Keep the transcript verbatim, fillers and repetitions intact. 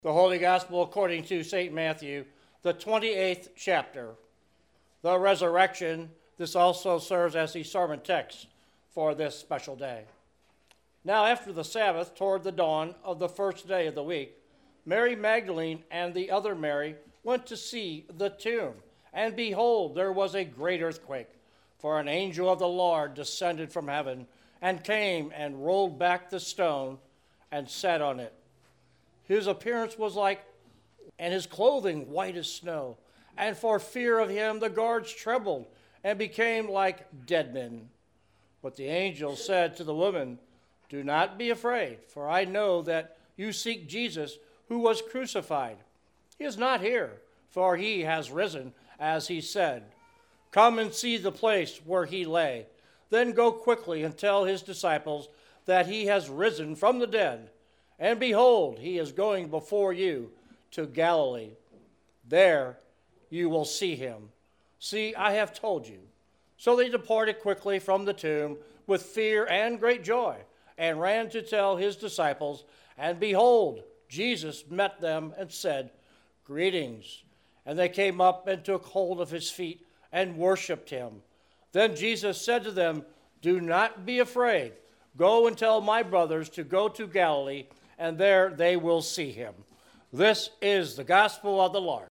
The Holy Gospel according to Saint Matthew, the twenty-eighth chapter. The resurrection, this also serves as the sermon text for this special day. Now after the Sabbath, toward the dawn of the first day of the week, Mary Magdalene and the other Mary went to see the tomb. And behold, there was a great earthquake, for an angel of the Lord descended from heaven and came and rolled back the stone and sat on it. His appearance was like, and his clothing white as snow. And for fear of him, the guards trembled and became like dead men. But the angel said to the woman, "Do not be afraid, for I know that you seek Jesus who was crucified. He is not here, for he has risen, as he said. Come and see the place where he lay. Then go quickly and tell his disciples that he has risen from the dead. And behold, he is going before you to Galilee. There you will see him. See, I have told you." So they departed quickly from the tomb with fear and great joy, and ran to tell his disciples. And behold, Jesus met them and said, "Greetings." And they came up and took hold of his feet and worshipped him. Then Jesus said to them, "Do not be afraid. Go and tell my brothers to go to Galilee, and there they will see him." This is the gospel of the Lord.